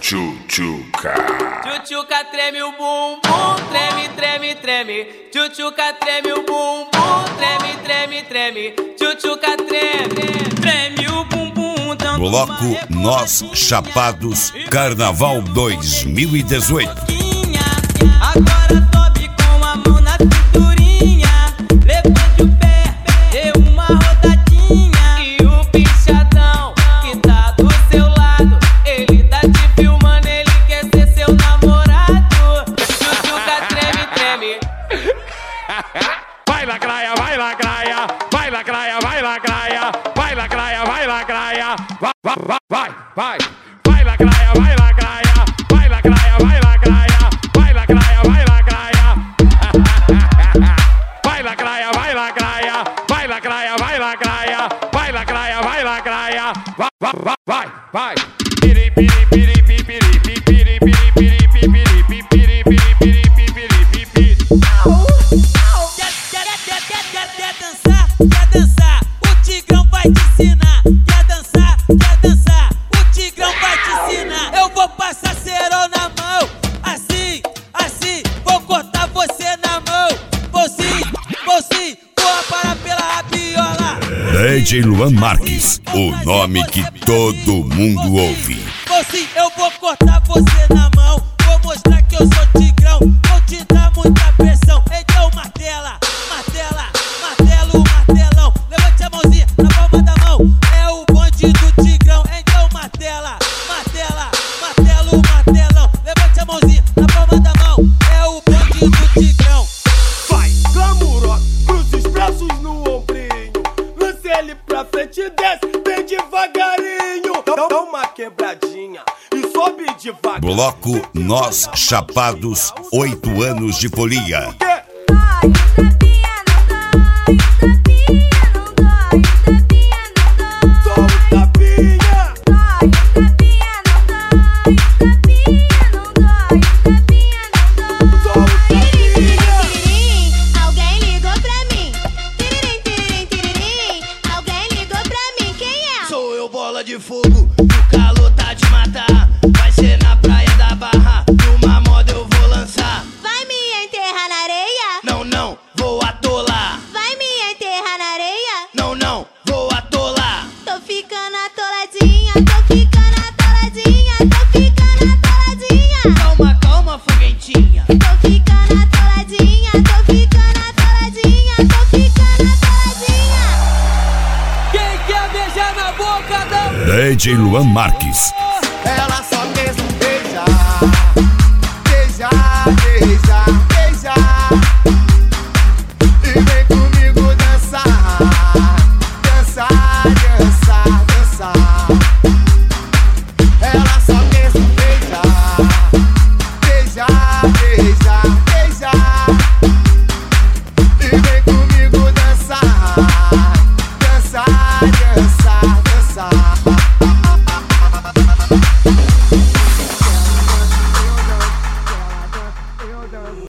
Tchutchuca. Tchutchuca treme o bumbum, treme, treme, treme. Tchutchuca treme o bumbum, treme, treme, treme. Tchutchuca treme, treme o bumbum. Bloco Nós Chapados Carnaval 2018. Agora sobe com a mão na cinturinha. Levante o pé, dê uma rodadinha. E o pichadão que tá do seu lado, ele tá te filmando, ele quer ser seu namorado. Tchutchuca treme, treme. Vai lacraia, vai lacraia, vai lacraia, vai lacraia, vai lacraia, vai lacraia, vai, vai, vai, vai lacraia, vai lacraia, vai lacraia, vai lacraia, vai lacraia, vai lacraia, vai lacraia, vai lacraia, vai lacraia, vai lacraia, vai lacraia, vai lacraia, vai, vai, vai, piri piri piri piri piri piri piri piri piri piri piri piri piri piri. Quer dançar, o Tigrão vai te ensinar. Quer dançar, o Tigrão vai te ensinar. Eu vou passar cerol na mão, assim, assim, vou cortar você na mão. Vou sim, vou aparar pela rabiola. DJ Luan Marques, o nome que todo mundo ouve. Vou sim, eu vou cortar você na mão. Vou mostrar que eu sou Tigrão, vou te dar muita pressão. Então martela, martela, martelo, martelão. Levante a mãozinha na palma da mão, é o bonde do Tigrão. Então martela, martela, martelo, martelão. Levante a mãozinha na palma da mão, é o bonde do Tigrão. Vai, Camuró, cruza os braços no ombrinho. Lance ele pra frente e desce, bem devagarinho. Dá uma quebradinha e sobe devagar. Bloco Nós Chapados, 8 anos de folia. Bola de fogo, o calor tá de matar. Vai ser na praia da Barra, numa moda eu vou lançar. Vai me enterrar na areia? Não, não, vou atolar. Vai me enterrar na areia? Não, não, vou atolar. Tô ficando atoladinha, tô ficando atoladinha, tô ficando atoladinha. Calma, calma, foguentinha. Tô ficando atoladinha, tô ficando atoladinha, tô ficando atoladinha. Quem quer beijar na boca da DJ Luan Marques. Ela só pensa em beijar, beijar, beijar, beijar. E vem comigo dançar, dançar, dançar, dançar. Ela só pensa em beijar, beijar, beijar, beijar. E vem comigo dançar, dançar, dançar, dançar.